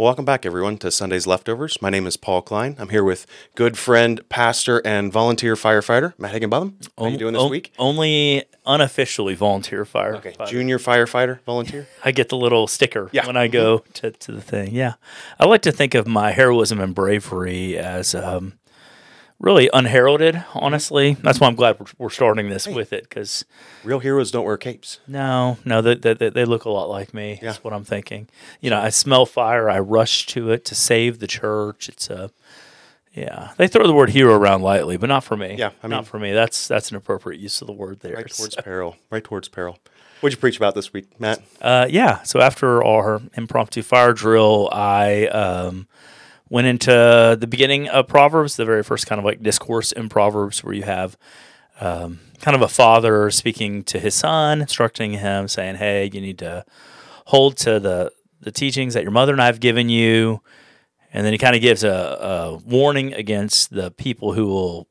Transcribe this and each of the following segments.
Well, welcome back, everyone, to Sunday's Leftovers. My name is Paul Klein. I'm here with good friend, pastor, and volunteer firefighter, Matt Higginbotham. How are you doing this week? Only unofficially volunteer firefighter. Okay, junior firefighter, volunteer? I get the little sticker when I go to the thing. Yeah. I like to think of my heroism and bravery as really unheralded, honestly. That's why I'm glad we're starting this with it, because real heroes don't wear capes. No, they look a lot like me. Yeah. That's what I'm thinking. You know, I smell fire, I rush to it to save the church. It's they throw the word hero around lightly, but not for me. Yeah, not for me. That's an appropriate use of the word there. Right towards peril. Right towards peril. What'd you preach about this week, Matt? So after our impromptu fire drill, I went into the beginning of Proverbs, the very first kind of like discourse in Proverbs, where you have kind of a father speaking to his son, instructing him, saying, hey, you need to hold to the teachings that your mother and I have given you. And then he kind of gives a warning against the people who will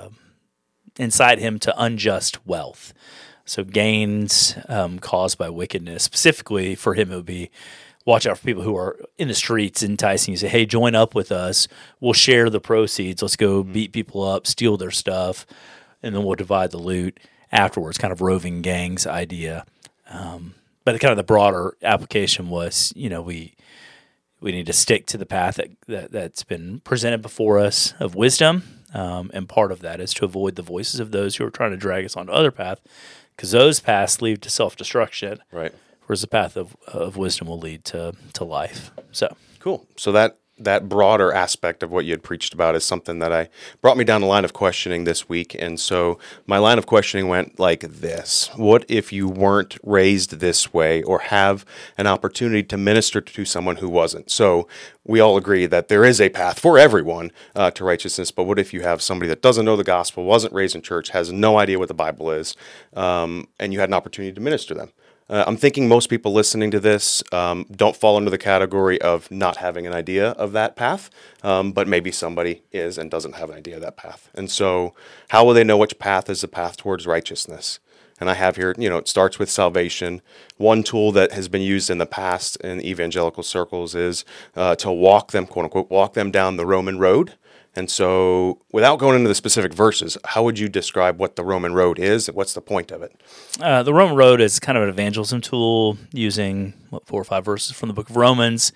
incite him to unjust wealth. So gains caused by wickedness. Specifically for him, it would be watch out for people who are in the streets enticing you. Say, hey, join up with us. We'll share the proceeds. Let's go beat people up, steal their stuff, and then we'll divide the loot afterwards. Kind of roving gangs idea. But kind of the broader application was, we need to stick to the path that's been presented before us of wisdom. And part of that is to avoid the voices of those who are trying to drag us onto other paths, because those paths lead to self-destruction. Right. Whereas the path of wisdom will lead to life. So cool. So that broader aspect of what you had preached about is something that brought me down the line of questioning this week. And so my line of questioning went like this: what if you weren't raised this way or have an opportunity to minister to someone who wasn't? So we all agree that there is a path for everyone to righteousness, but what if you have somebody that doesn't know the gospel, wasn't raised in church, has no idea what the Bible is, and you had an opportunity to minister to them? I'm thinking most people listening to this don't fall under the category of not having an idea of that path, but maybe somebody is and doesn't have an idea of that path. And so how will they know which path is the path towards righteousness? And I have here, it starts with salvation. One tool that has been used in the past in evangelical circles is to walk them, quote unquote, walk them down the Roman road. And so without going into the specific verses, how would you describe what the Roman road is? What's the point of it? The Roman road is kind of an evangelism tool using 4 or 5 verses from the book of Romans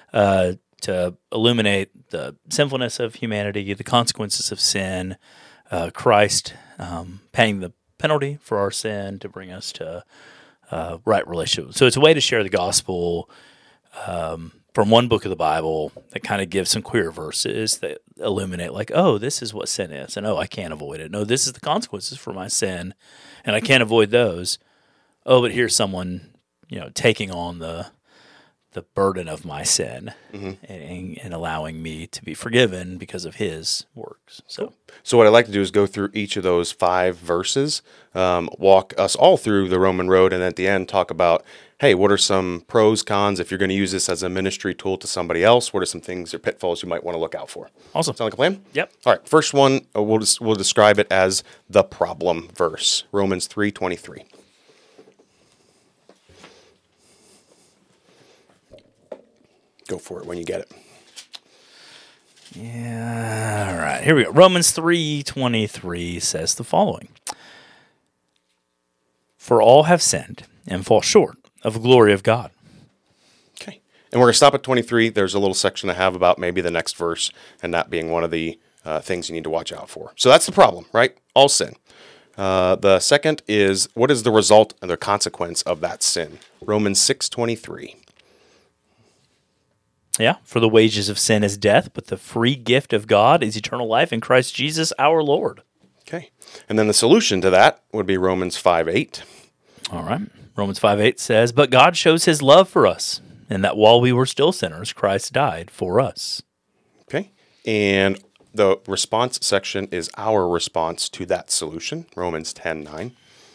to illuminate the sinfulness of humanity, the consequences of sin, Christ paying the penalty for our sin to bring us to right relationship. So it's a way to share the gospel from one book of the Bible that kind of gives some clear verses that illuminate, like, oh, this is what sin is, and oh, I can't avoid it. No, this is the consequences for my sin, and I can't avoid those. Oh, but here's someone, taking on the burden of my sin and allowing me to be forgiven because of his works. So what I'd like to do is go through each of those 5 verses, walk us all through the Roman road, and at the end talk about, hey, what are some pros, cons, if you're going to use this as a ministry tool to somebody else? What are some things or pitfalls you might want to look out for? Awesome. Sound like a plan? Yep. All right, first one, we'll describe it as the problem verse, Romans 3:23. Go for it when you get it. Yeah, all right, here we go. Romans 3:23 says the following: For all have sinned and fall short of the glory of God. Okay. And we're going to stop at 23. There's a little section I have about maybe the next verse, and that being one of the things you need to watch out for. So that's the problem, right? All sin. The second is, what is the result and the consequence of that sin? Romans 6:23. Yeah, for the wages of sin is death, but the free gift of God is eternal life in Christ Jesus our Lord. Okay. And then the solution to that would be Romans 5:8. All right. Romans 5:8 says, but God shows his love for us, and that while we were still sinners, Christ died for us. Okay. And the response section is our response to that solution, Romans 10:9.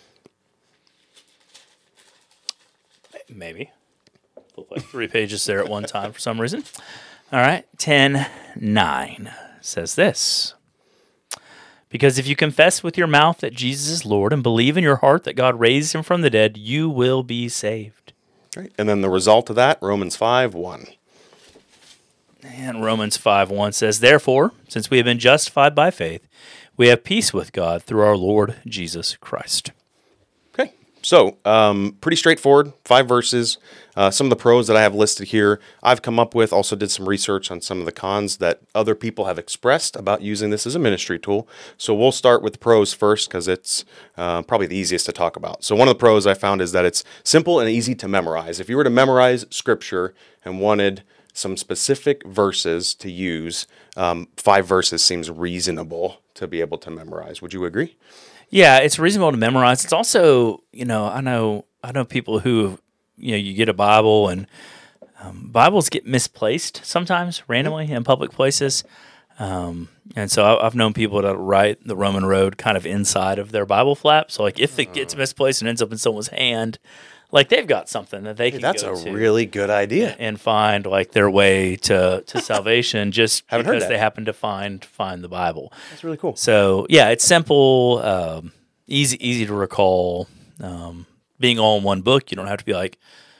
Maybe. Flip like 3 pages there at one time for some reason. All right. 10:9 says this: because if you confess with your mouth that Jesus is Lord and believe in your heart that God raised him from the dead, you will be saved. Right. And then the result of that, Romans 5:1. And Romans 5:1 says, "Therefore, since we have been justified by faith, we have peace with God through our Lord Jesus Christ." Okay. So, pretty straightforward, 5 verses. Some of the pros that I have listed here, I've come up with, also did some research on some of the cons that other people have expressed about using this as a ministry tool. So we'll start with the pros first because it's probably the easiest to talk about. So one of the pros I found is that it's simple and easy to memorize. If you were to memorize Scripture and wanted some specific verses to use, 5 verses seems reasonable to be able to memorize. Would you agree? Yeah, it's reasonable to memorize. It's also, I know people who, you get a Bible and Bibles get misplaced sometimes randomly in public places. And so I've known people that write the Roman Road kind of inside of their Bible flap. So like if it gets misplaced and ends up in someone's hand, like they've got something that they can That's go a to really good idea. and find like their way to salvation just Haven't heard because that. they happen to find the Bible. That's really cool. So yeah, it's simple, easy to recall. Being all in one book, you don't have to be like,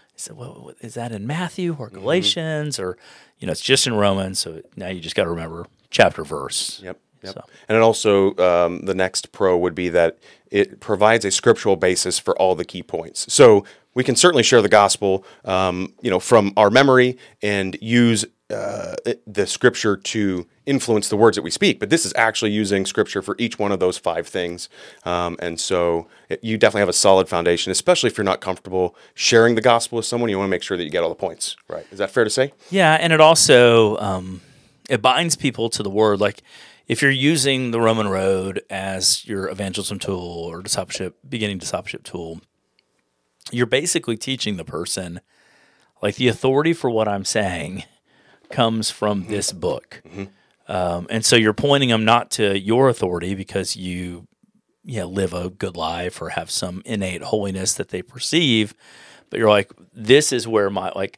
is that in Matthew or Galatians or it's just in Romans. So now you just got to remember chapter verse. Yep. So. And it also, the next pro would be that it provides a scriptural basis for all the key points. So we can certainly share the gospel, from our memory and use the scripture to influence the words that we speak. But this is actually using scripture for each one of those 5 things. And so you definitely have a solid foundation, especially if you're not comfortable sharing the gospel with someone. You want to make sure that you get all the points. Right. Is that fair to say? Yeah, and it also it binds people to the word. Like if you're using the Roman Road as your evangelism tool or beginning discipleship tool, you're basically teaching the person, like the authority for what I'm saying comes from this book. And so you're pointing them not to your authority because you live a good life or have some innate holiness that they perceive, but you're like, this is where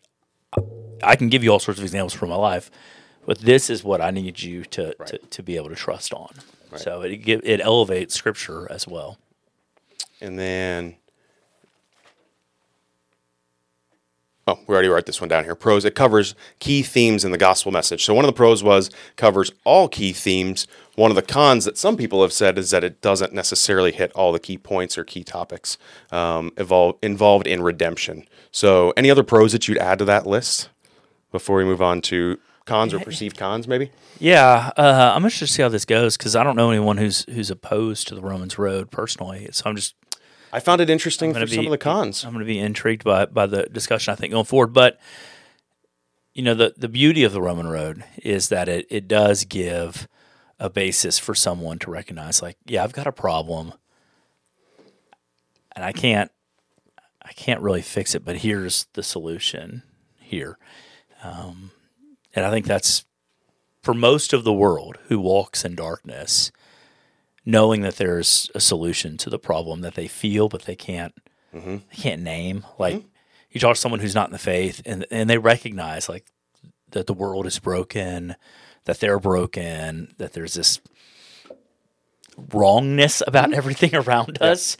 I can give you all sorts of examples from my life, but this is what I need you to be able to trust on. Right. So it elevates Scripture as well. And then, we already wrote this one down here. Pros, it covers key themes in the gospel message. So one of the pros covers all key themes. One of the cons that some people have said is that it doesn't necessarily hit all the key points or key topics involved in redemption. So any other pros that you'd add to that list before we move on to cons or perceived cons, maybe? Yeah, I'm interested to see how this goes because I don't know anyone who's opposed to the Romans Road personally. So I found it interesting for some of the cons. I'm going to be intrigued by the discussion, I think, going forward. But, the beauty of the Roman Road is that it does give a basis for someone to recognize, like, yeah, I've got a problem, and I can't really fix it, but here's the solution here. And I think that's, for most of the world who walks in darkness, knowing that there's a solution to the problem that they feel, but they can't name. Like you talk to someone who's not in the faith and they recognize like that the world is broken, that they're broken, that there's this wrongness about everything around us.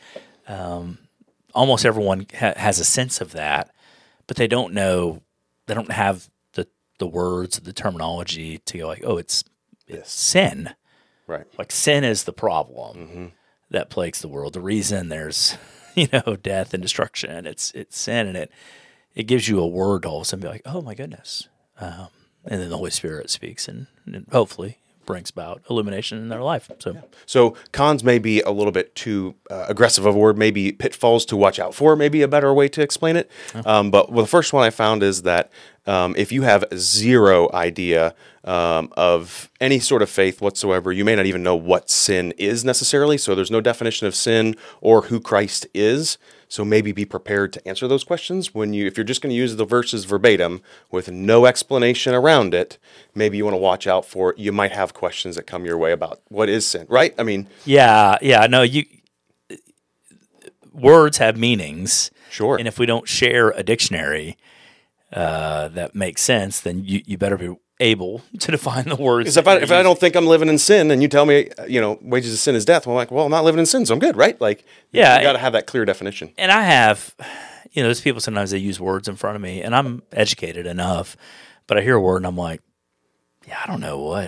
Almost everyone has a sense of that, but they don't know, they don't have the words, the terminology to go like, oh, it's sin. Right. Like sin is the problem that plagues the world. The reason there's, death and destruction, it's sin, and it gives you a word to all of a sudden be like, oh my goodness. And then the Holy Spirit speaks and hopefully brings about illumination in their life. So cons may be a little bit too aggressive of a word, maybe pitfalls to watch out for, maybe a better way to explain it. But the first one I found is that if you have zero idea of any sort of faith whatsoever, you may not even know what sin is necessarily. So there's no definition of sin or who Christ is. So maybe be prepared to answer those questions if you're just going to use the verses verbatim with no explanation around it. Maybe you want to watch out for, you might have questions that come your way about what is sin, right? I mean, no, words have meanings. Sure. And if we don't share a dictionary that makes sense, then you better be able to define the words. Because if I don't think I'm living in sin and you tell me, wages of sin is death, well, I'm like, well, I'm not living in sin, so I'm good, right? Like, you got to have that clear definition. And I have, there's people sometimes they use words in front of me, and I'm educated enough, but I hear a word and I'm like, Yeah, I don't know what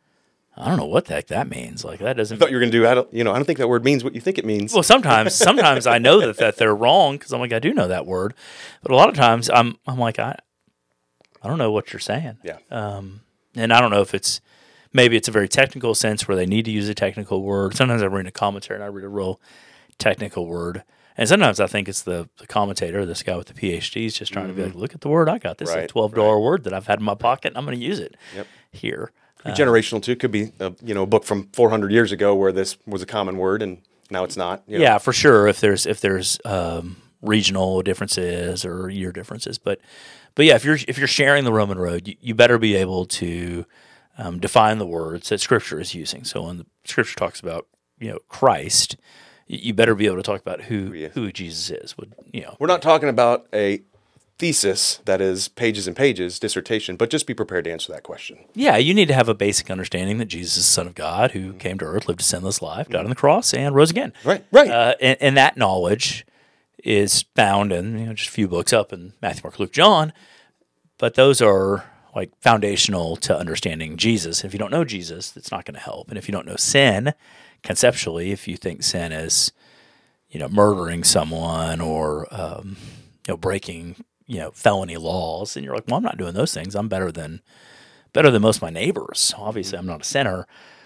the heck that means. Like that I doesn't. thought you were going to do. I don't think that word means what you think it means. Well, sometimes I know that they're wrong because I'm like I do know that word, but a lot of times I'm like I don't know what you're saying. Yeah. And I don't know if maybe it's a very technical sense where they need to use a technical word. Sometimes I read a commentary and I read a real technical word. And sometimes I think it's the commentator, this guy with the PhD, is just trying to be like, look at the word I got. This is a $12 word that I've had in my pocket, and I'm going to use it here. Could be generational too. Could be a book from 400 years ago where this was a common word and now it's not. Yeah, for sure. If there's regional differences or year differences, but yeah, if you're sharing the Roman road, you better be able to define the words that Scripture is using. So when the Scripture talks about Christ, you better be able to talk about who Jesus is. We're not talking about a thesis that is pages and pages, dissertation, but just be prepared to answer that question. Yeah, you need to have a basic understanding that Jesus is the Son of God who came to earth, lived a sinless life, died on the cross, and rose again. Right. And that knowledge is found in just a few books up in Matthew, Mark, Luke, John, but those are like foundational to understanding Jesus. If you don't know Jesus, it's not going to help. And if you don't know sin, conceptually, if you think sin is, murdering someone or, breaking, felony laws, and you're like, well, I'm not doing those things. I'm better than most of my neighbors. Obviously, I'm not a sinner.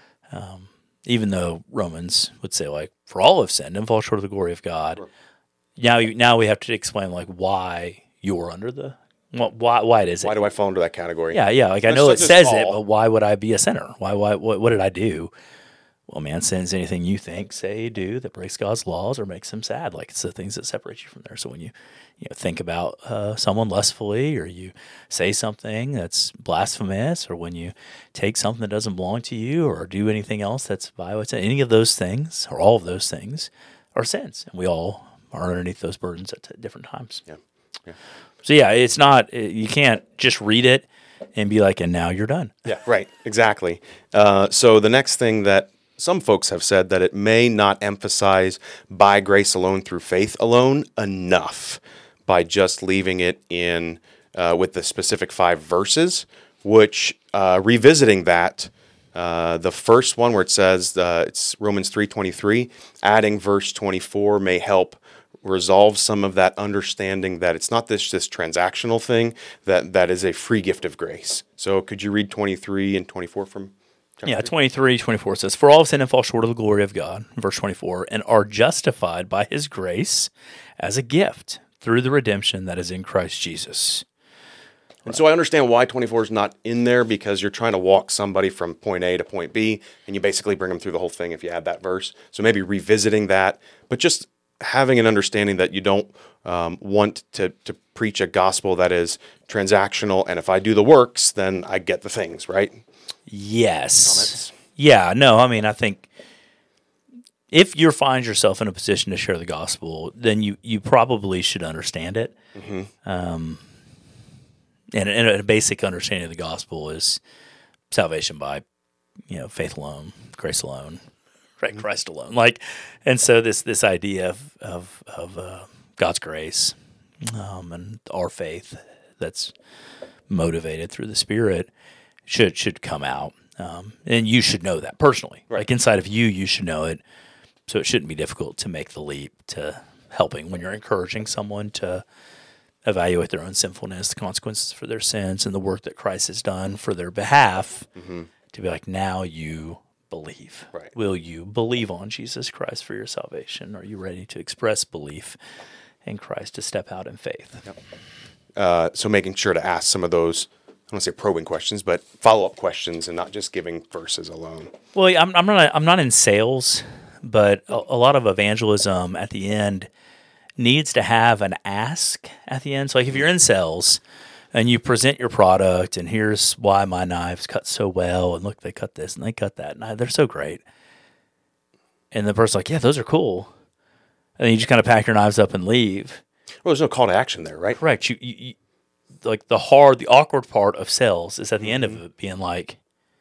Even though Romans would say like, for all have sinned and fall short of the glory of God. Sure. Now we have to explain like why you're under why it is it. Why do I fall into that category? Yeah. Like I know it says it, but why would I be a sinner? What did I do? Well, man, sin's anything you think, say, do that breaks God's laws or makes him sad. Like it's the things that separate you from there. So when you think about someone lustfully, or you say something that's blasphemous, or when you take something that doesn't belong to you, or do anything else that's violent, any of those things, or all of those things, are sins, and we all are underneath those burdens at different times. Yeah. So yeah, it's not. You can't just read it and be like, and now you're done. Yeah. Right. Exactly. So the next thing that some folks have said that it may not emphasize by grace alone through faith alone enough by just leaving it in with the specific 5 verses, which revisiting that, the first one where it says it's Romans 3:23, adding verse 24 may help resolve some of that understanding that it's not this transactional thing, that is a free gift of grace. So could you read 23 and 24 from? Yeah, 23:24 says, "For all have sinned and fall short of the glory of God," verse 24, "and are justified by his grace as a gift through the redemption that is in Christ Jesus." And so I understand why 24 is not in there, because you're trying to walk somebody from point A to point B, and you basically bring them through the whole thing if you add that verse. So maybe revisiting that, but just having an understanding that you don't want to preach a gospel that is transactional, and if I do the works, then I get the things, right? Yes. Comments? Yeah, no, I mean, I think if you find yourself in a position to share the gospel, then you probably should understand it. Mm-hmm. And a basic understanding of the gospel is salvation by, faith alone, grace alone, right? Mm-hmm. Christ alone. And so this idea of God's grace and our faith that's motivated through the Spirit should come out, and you should know that personally. Right. Like inside of you should know it. So it shouldn't be difficult to make the leap to helping when you're encouraging someone to evaluate their own sinfulness, the consequences for their sins, and the work that Christ has done for their behalf. Mm-hmm. To be like, now you believe. Right. Will you believe on Jesus Christ for your salvation? Are you ready to express belief in Christ, to step out in faith? Yep. So making sure to ask some of those, I don't want to say probing questions, but follow-up questions, and not just giving verses alone. Well, I'm not in sales, but a lot of evangelism at the end needs to have an ask at the end. So like if you're in sales and you present your product, and here's why my knives cut so well, and look, they cut this and they cut that, and they're so great. And the person's like, yeah, those are cool. And then you just kind of pack your knives up and leave. Well, there's no call to action there, right? Correct. You like the awkward part of sales is at the end of it being like,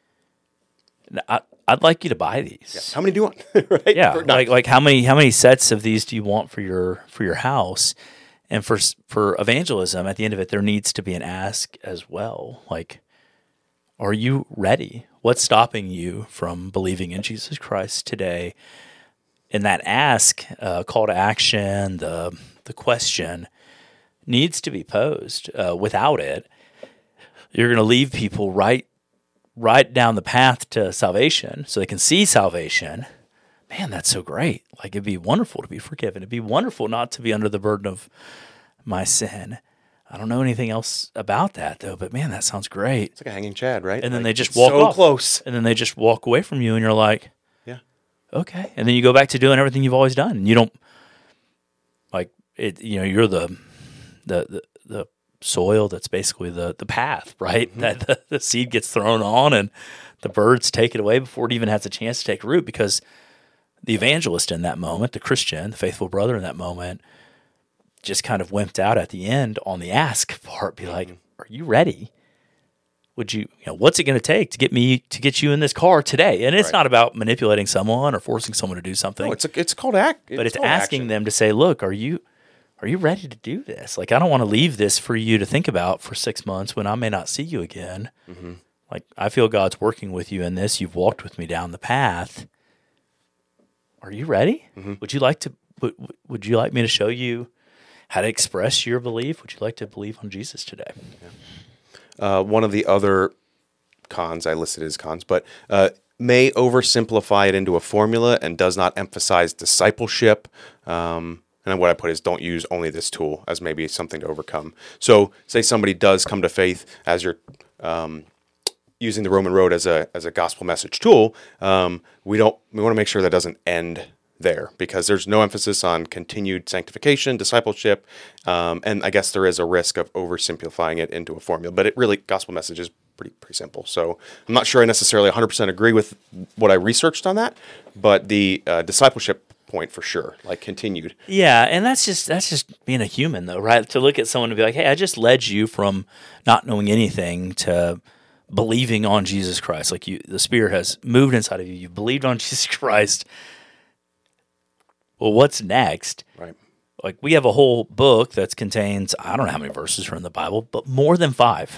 I'd like you to buy these. Yeah. How many do you want? Right? Yeah, like how many sets of these do you want for your house? And for evangelism, at the end of it, there needs to be an ask as well. Like, Are you ready? What's stopping you from believing in Jesus Christ today? And that ask, call to action, the question needs to be posed. Without it, you're going to leave people right down the path to salvation so they can see salvation. Man, that's so great. Like, it'd be wonderful to be forgiven. It'd be wonderful not to be under the burden of my sin. I don't know anything else about that, though, but man, that sounds great. It's like a hanging chad, right? And then like, they just walk so off. close. And then they just walk away from you, and you're like, Yeah. okay. And then you go back to doing everything you've always done. And you don't, like, it. You know, you're the soil that's basically the path, right? That the seed gets thrown on, and the birds take it away before it even has a chance to take root, because the evangelist in that moment, the Christian, the faithful brother in that moment, just kind of wimped out at the end on the ask part. Be like, are you ready? Would you know, what's it going to take to get you in this car today? And it's not about manipulating someone or forcing someone to do something. No, it's called act. But it's asking them to say, look, are you ready to do this? Like, I don't want to leave this for you to think about for 6 months when I may not see you again. Mm-hmm. Like, I feel God's working with you in this. You've walked with me down the path. Are you ready? Mm-hmm. Would you like me to show you how to express your belief? Would you like to believe on Jesus today? Yeah. One of the other cons I listed as cons, but may oversimplify it into a formula and does not emphasize discipleship. And what I put is, don't use only this tool as maybe something to overcome. So say somebody does come to faith as you're using the Roman Road as a gospel message tool. We want to make sure that doesn't end there, because there's no emphasis on continued sanctification, discipleship, and I guess there is a risk of oversimplifying it into a formula. But it really, gospel message is pretty simple. So I'm not sure I necessarily 100% agree with what I researched on that, but the discipleship point for sure, like continued. Yeah, and that's just being a human, though, right? To look at someone and be like, hey, I just led you from not knowing anything to believing on Jesus Christ. Like, the Spirit has moved inside of you. You believed on Jesus Christ. Well, what's next? Right. Like, we have a whole book that contains, I don't know how many verses are in the Bible, but more than 5.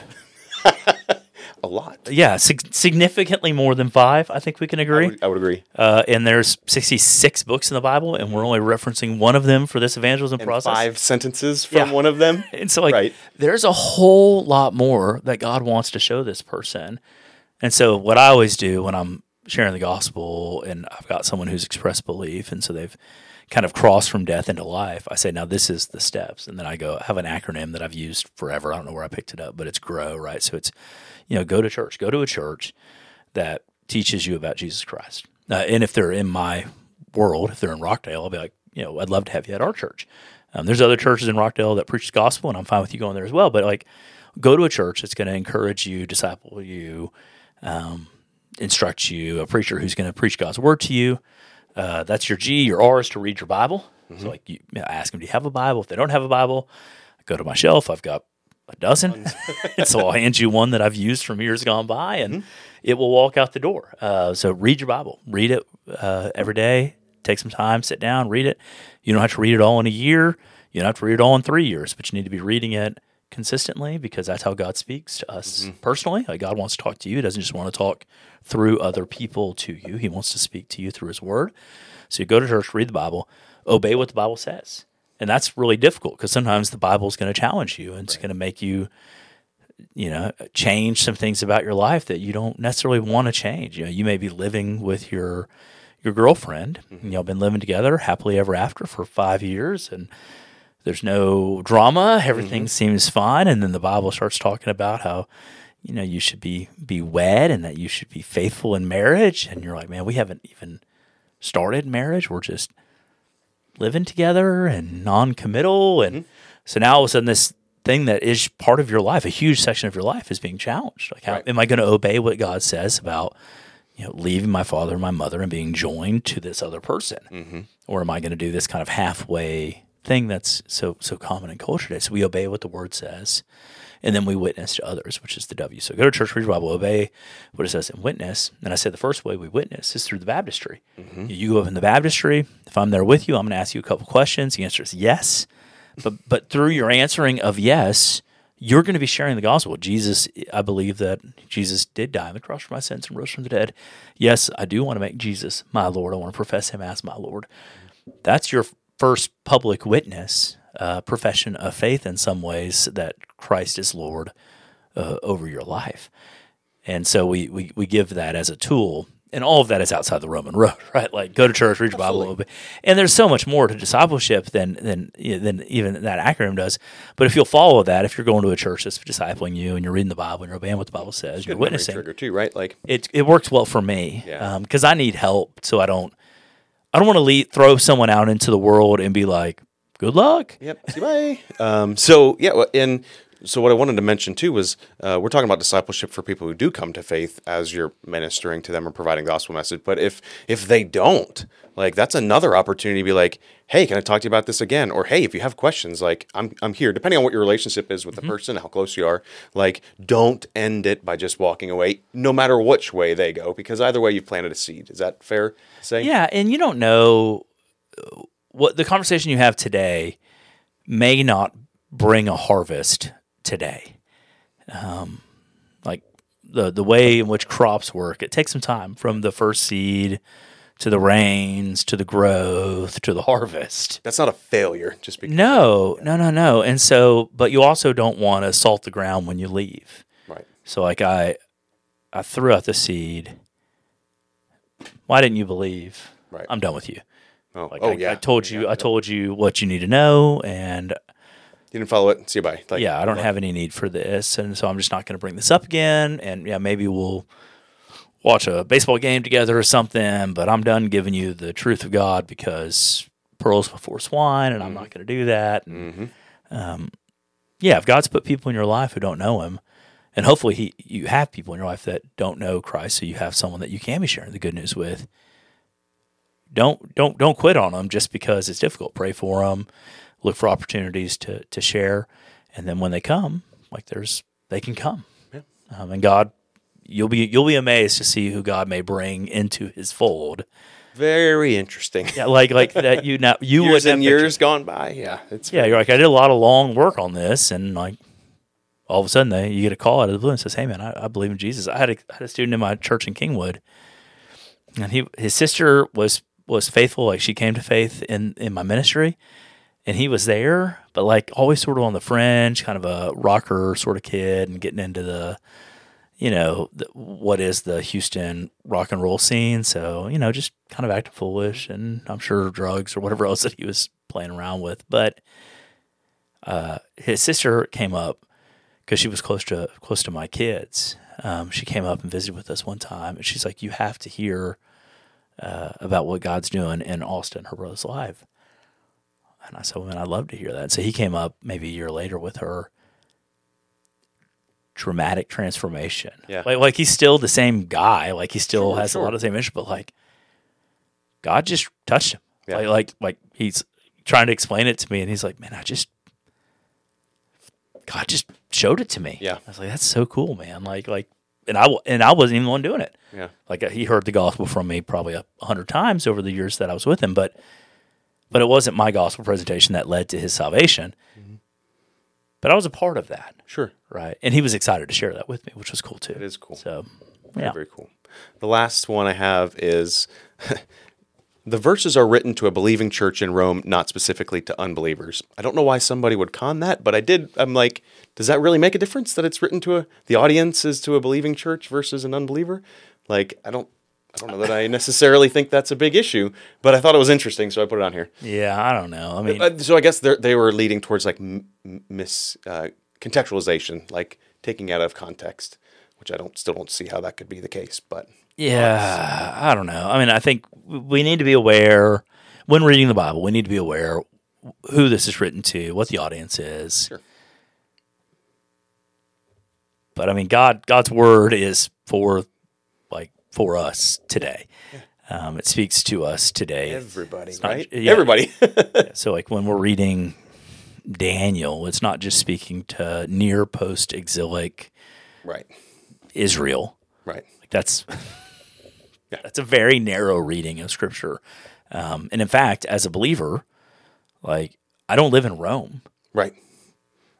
A lot. Yeah, significantly more than 5, I think we can agree. I would agree. And there's 66 books in the Bible, and we're only referencing one of them for this evangelism process. 5 sentences from one of them. And so, like, there's a whole lot more that God wants to show this person. And so what I always do when I'm sharing the gospel, and I've got someone who's expressed belief, and so they've kind of crossed from death into life, I say, now this is the steps. And then I have an acronym that I've used forever. I don't know where I picked it up, but it's GROW, right? So it's, go to church. Go to a church that teaches you about Jesus Christ. And if they're in my world, if they're in Rockdale, I'll be like, I'd love to have you at our church. There's other churches in Rockdale that preach the gospel, and I'm fine with you going there as well. But, like, go to a church that's going to encourage you, disciple you, instruct you, a preacher who's going to preach God's word to you. That's your G. Your R is to read your Bible. Mm-hmm. So, like, ask them, do you have a Bible? If they don't have a Bible, I go to my shelf. I've got a dozen. And so I'll hand you one that I've used from years gone by, and it will walk out the door. So read your Bible. Read it every day. Take some time, sit down, read it. You don't have to read it all in a year. You don't have to read it all in 3 years, but you need to be reading it consistently, because that's how God speaks to us personally. Like, God wants to talk to you. He doesn't just want to talk through other people to you. He wants to speak to you through His Word. So you go to church, read the Bible, obey what the Bible says. And that's really difficult, because sometimes the Bible is going to challenge you, and it's going to make you, change some things about your life that you don't necessarily want to change. You may be living with your girlfriend, and y'all been living together happily ever after for 5 years, and there's no drama. Everything seems fine. And then the Bible starts talking about how, you should be wed, and that you should be faithful in marriage. And you're like, man, we haven't even started marriage. We're just living together and non-committal. And so now all of a sudden, this thing that is part of your life, a huge section of your life, is being challenged. Like, how am I going to obey what God says about, leaving my father and my mother and being joined to this other person? Or am I going to do this kind of halfway thing that's so common in culture today? So we obey what the Word says, and then we witness to others, which is the W. So go to church, read your Bible, obey what it says, and witness. And I said the first way we witness is through the baptistry. You go up in the baptistry. If I'm there with you, I'm going to ask you a couple questions. The answer is yes. But through your answering of yes, you're going to be sharing the gospel. Jesus, I believe that Jesus did die on the cross for my sins and rose from the dead. Yes, I do want to make Jesus my Lord. I want to profess him as my Lord. That's your first public witness, profession of faith in some ways that Christ is Lord over your life. And so we give that as a tool. And all of that is outside the Roman road, right? Like go to church, read your Bible a little bit. And there's so much more to discipleship than even that acronym does. But if you'll follow that, if you're going to a church that's discipling you and you're reading the Bible and you're obeying what the Bible says, you're witnessing. Trigger too, right? Like it works well for me because I need help. So I don't want to throw someone out into the world and be like, good luck. Yep. See, bye. So what I wanted to mention too was we're talking about discipleship for people who do come to faith as you're ministering to them or providing gospel message. But if they don't, like that's another opportunity to be like, hey, can I talk to you about this again? Or hey, if you have questions, like I'm here. Depending on what your relationship is with the person, how close you are, like don't end it by just walking away, no matter which way they go, because either way you've planted a seed. Is that fair to say? Yeah, and you don't know what the conversation you have today may not bring a harvest today. Like the way in which crops work, it takes some time from the first seed to the rains to the growth to the harvest. That's not a failure just because. No. And so, but you also don't want to salt the ground when you leave. Right. So like I threw out the seed. Why didn't you believe? Right. I'm done with you. Yeah. I told you what you need to know, and you didn't follow it. See you bye. I don't have any need for this, and so I'm just not going to bring this up again. And maybe we'll watch a baseball game together or something. But I'm done giving you the truth of God because pearls before swine, and I'm not going to do that. And, if God's put people in your life who don't know Him, and hopefully you have people in your life that don't know Christ, so you have someone that you can be sharing the good news with. Don't quit on them just because it's difficult. Pray for them. Look for opportunities to share, and then when they come, they can come. Yeah. And God, you'll be amazed to see who God may bring into His fold. Very interesting. Yeah, like that. You years and years gone by. Yeah, you're like, I did a lot of long work on this, and like all of a sudden you get a call out of the blue and says, "Hey man, I believe in Jesus." I had a student in my church in Kingwood, and his sister was faithful. Like she came to faith in my ministry. And he was there, but like always sort of on the fringe, kind of a rocker sort of kid and getting into the, what is the Houston rock and roll scene. So, just kind of acting foolish and I'm sure drugs or whatever else that he was playing around with. But his sister came up because she was close to my kids. She came up and visited with us one time, and she's like, you have to hear about what God's doing in Austin, her brother's life. And I said, well, man, I'd love to hear that. So he came up maybe a year later with her. Dramatic transformation. Yeah. Like he's still the same guy. Like he still has a lot of the same issues, but like God just touched him. Yeah. Like he's trying to explain it to me, and he's like, man, God just showed it to me. Yeah. I was like, that's so cool, man. And I wasn't even the one doing it. Yeah. Like he heard the gospel from me probably 100 times over the years that I was with him, but it wasn't my gospel presentation that led to his salvation. Mm-hmm. But I was a part of that. Sure. Right. And he was excited to share that with me, which was cool too. It is cool. So, yeah. Very cool. The last one I have is the verses are written to a believing church in Rome, not specifically to unbelievers. I don't know why somebody would con that, but I did. I'm like, does that really make a difference that it's written to the audience is to a believing church versus an unbeliever? Like, I don't know that I necessarily think that's a big issue, but I thought it was interesting, so I put it on here. Yeah, I don't know. I mean, so I guess they were leading towards like contextualization, like taking out of context, which I still don't see how that could be the case. But yeah, I don't know. I mean, I think we need to be aware when reading the Bible. We need to be aware who this is written to, what the audience is. Sure. But I mean, God's word is for us today. Yeah. It speaks to us today. Everybody, right? Everybody. So like when we're reading Daniel, it's not just speaking to near post-exilic Israel. Right. Like that's a very narrow reading of Scripture. And in fact, as a believer, like I don't live in Rome. Right.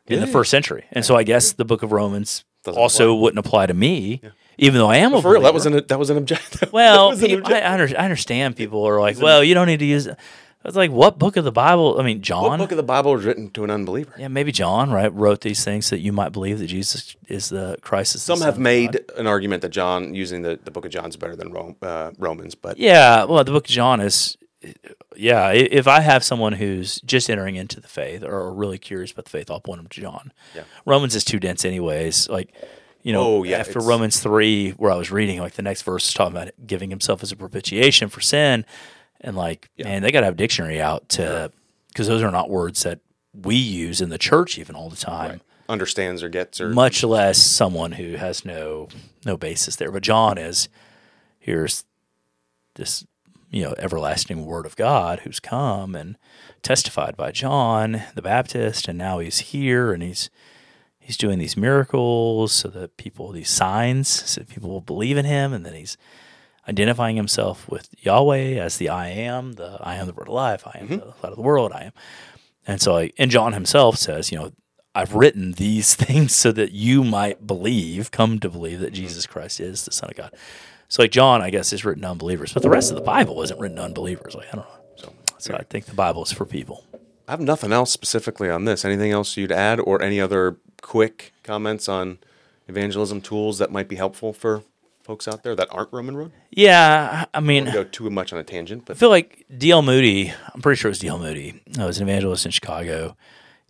in the first century. And so I guess the book of Romans Doesn't also apply. wouldn't apply to me, even though I am a For real, believer. that was an objective. Well, I understand people are like, well, you don't need to use it. I was like, what book of the Bible? I mean, What John. book of the Bible was written to an unbeliever? Yeah, maybe John, right, wrote these things so that you might believe that Jesus is the Christ. Is the Some Son have of made God. an argument that John, using the book of John, is better than Romans, but Yeah, well, the book of John is, yeah. If I have someone who's just entering into the faith or really curious about the faith, I'll point them to John. Yeah. Romans is too dense, anyways. Like, after it's- Romans 3, where I was reading, like the next verse is talking about giving himself as a propitiation for sin, and like, man, they got to have a dictionary out to, because those are not words that we use in the church even all the time. understands or gets or Much less someone who has no basis there. But John is, here's this, everlasting word of God who's come and testified by John the Baptist, and now he's here and he's doing these miracles so that these signs, so that people will believe in him, and then he's identifying himself with Yahweh as the I am the word of life, I am the light of the world, I am. And so, and John himself says, I've written these things so that you might come to believe that Jesus Christ is the Son of God. So, like, John, I guess, is written to unbelievers, but the rest of the Bible isn't written to unbelievers. Like, I don't know. So I think the Bible is for people. I have nothing else specifically on this. Anything else you'd add, or any other quick comments on evangelism tools that might be helpful for folks out there that aren't Roman Road? Yeah, I mean, Don't go too much on a tangent, I but feel like D.L. Moody, I'm pretty sure it was D.L. Moody, was an evangelist in Chicago.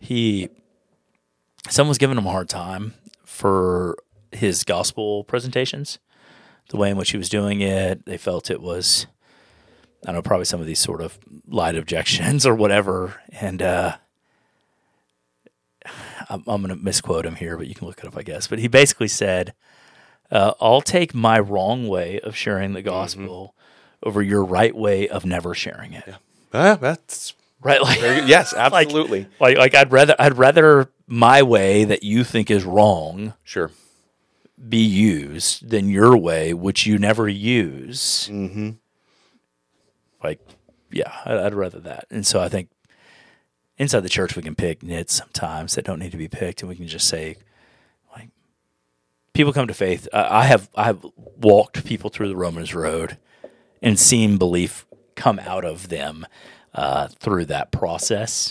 Someone was giving him a hard time for his gospel presentations, the way in which he was doing it. They felt it was, I don't know, probably some of these sort of light objections or whatever. And I'm going to misquote him here, but you can look it up, I guess. But he basically said, I'll take my wrong way of sharing the gospel over your right way of never sharing it. that's Right? Like, very good. Yes, absolutely. like I'd rather my way that you think is wrong Sure. be used than your way, which you never use. Mm-hmm. Like, yeah, I'd rather that. And so I think inside the church we can pick nits sometimes that don't need to be picked, and we can just say, like, people come to faith. I have walked people through the Romans road and seen belief come out of them through that process.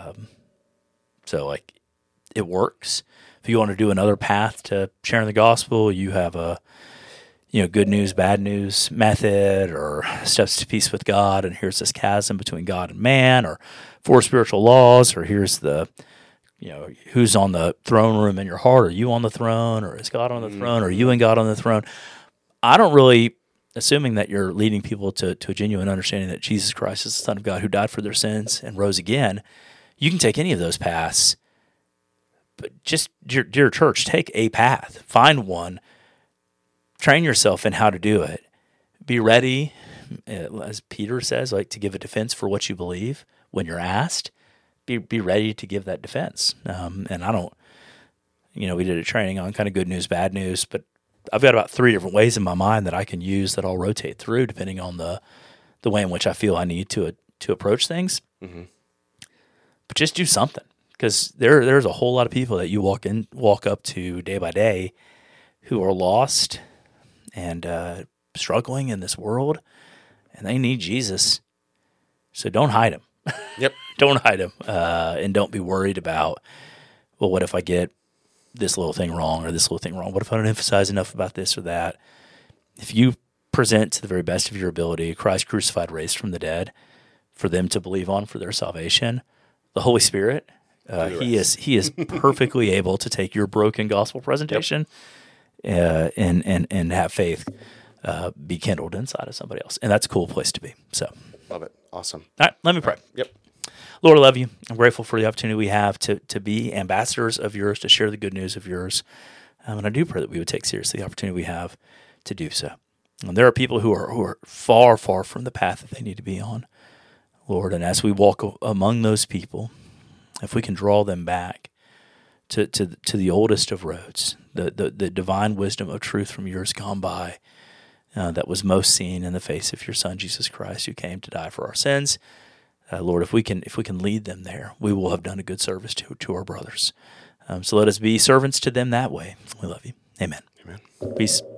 So, like, it works. If you want to do another path to sharing the gospel, you have a good news, bad news method, or steps to peace with God, and here's this chasm between God and man, or 4 spiritual laws, or here's the, who's on the throne room in your heart? Are you on the throne, or is God on the throne? Or are you and God on the throne? I don't really, assuming that you're leading people to a genuine understanding that Jesus Christ is the Son of God who died for their sins and rose again, you can take any of those paths. But just, dear church, take a path. Find one. Train yourself in how to do it. Be ready, as Peter says, like, to give a defense for what you believe when you're asked. Be ready to give that defense. And I don't, we did a training on kind of good news, bad news, but I've got about 3 different ways in my mind that I can use that I'll rotate through depending on the way in which I feel I need to approach things. Mm-hmm. But just do something, because there's a whole lot of people that you walk up to day by day who are lost and struggling in this world, and they need Jesus. So don't hide him. Yep. Don't hide him, and don't be worried about, well, what if I get this little thing wrong or this little thing wrong? What if I don't emphasize enough about this or that? If you present to the very best of your ability Christ crucified, raised from the dead, for them to believe on for their salvation, the Holy Spirit, he is perfectly able to take your broken gospel presentation and have faith be kindled inside of somebody else. And that's a cool place to be. So, Love it. Awesome. all right, let me pray. Yep. Lord, I love you. I'm grateful for the opportunity we have to be ambassadors of yours, to share the good news of yours. And I do pray that we would take seriously the opportunity we have to do so. And there are people who are far, far from the path that they need to be on, Lord. And as we walk among those people, if we can draw them back to the oldest of roads, the divine wisdom of truth from years gone by, that was most seen in the face of your Son, Jesus Christ, who came to die for our sins. Lord, if we can lead them there, we will have done a good service to our brothers. So let us be servants to them that way. We love you. Amen. Amen. Peace.